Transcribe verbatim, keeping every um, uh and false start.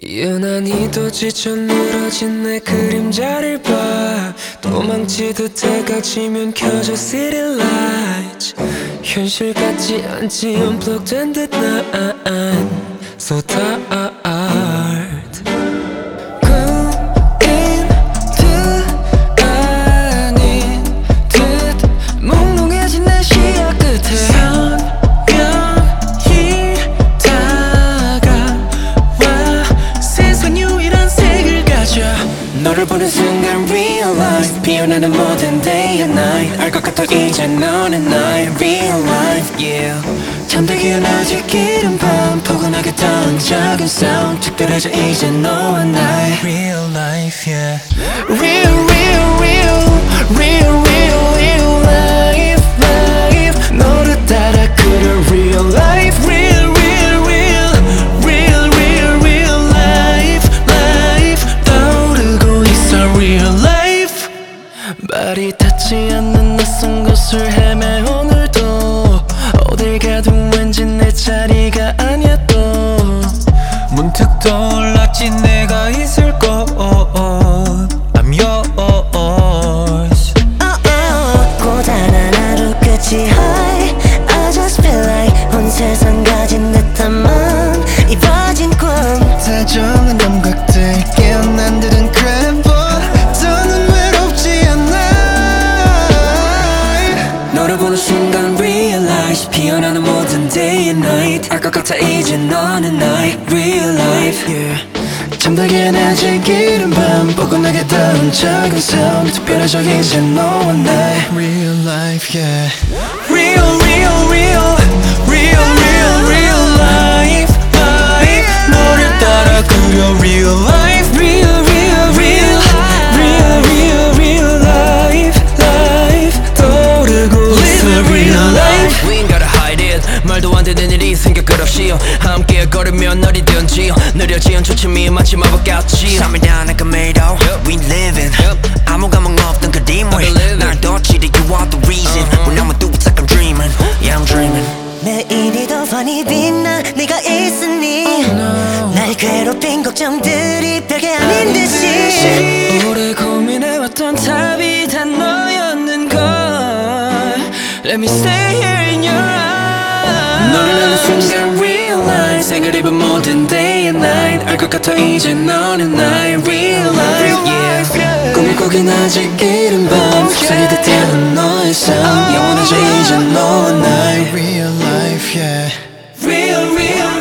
유난히도 지쳐 늘어진 내 그림자를 봐. 도망치듯 해가 지면 켜져 city lights. 현실 같지 않지 unplugged 된 듯 난 so tired. 꿈인 듯 아닌 듯 몽롱해진 내 시야 끝에 선명히 다가와 세상 유일한 색을 가져. 너를 보는 순간 realize 피어나는 모든 day and night. 알 것 같아 이제 너는 나의 real life yeah. 잠들기엔 아직 이른 밤 포근하게 닿은 작은 sound 특별해져 이제 너와 나의 real life yeah. Real real real real real real life life 너를 따라 그려 real life real real real real real real life life 떠오르고 있어 real life. 발이 닿지 않는 낯선 곳을 헤매 오늘도 어딜 가도 왠지 내 자리가 아니야 또 문득 떠올랐지 내가 있을 것 I'm yours oh, oh. 고단한 하루 끝이 high I just feel like 온 세상 가진 듯한 맘 이뤄진 꿈 다정한 감각들 깨어난 듯한 crab 더는 외롭지 않아. 너를 보는 순간 realize 피어나는 모든 day and night. 알 것 같아 이제 너는 나의 real life yeah. 잠들기엔 아직 이른 밤 포근하게 닿은 작은 sound 특별해져 이제 너와 나의 real life yeah. Real real real real real real life life 너를 따라 그려 real life real real real real real real life life 떠오르고 있어 real life. We ain't gotta hide it 말도 안 되는 일이 생겨 끝없이요 함께 걸으면 어디든지요 느려지은 초침이 마치 마법같이 삶이란 like a made out yep. We living yep. 아무 감흥 없던 그림 왜 날 덧칠해 you are the reason uh-huh. When I'ma do it's like I'm dreaming Yeah I'm dreaming 매일이 더 환히 빛나 네가 있으니 oh, no. 날 괴롭힌 걱정들이 별게 아닌 듯이 오래 고민해왔던 답이 다 너였는 걸 Let me stay here in your eyes. 너를 나는 순간 realize 색을 입은 모든 day and night. 알 것 같아 이제 너는 나의 real life yeah. 꿈을 꾸긴 아직 이른 밤 속삭이듯 태운 너의 sound 영원해져 이제 너와 나의 real life yeah. Real real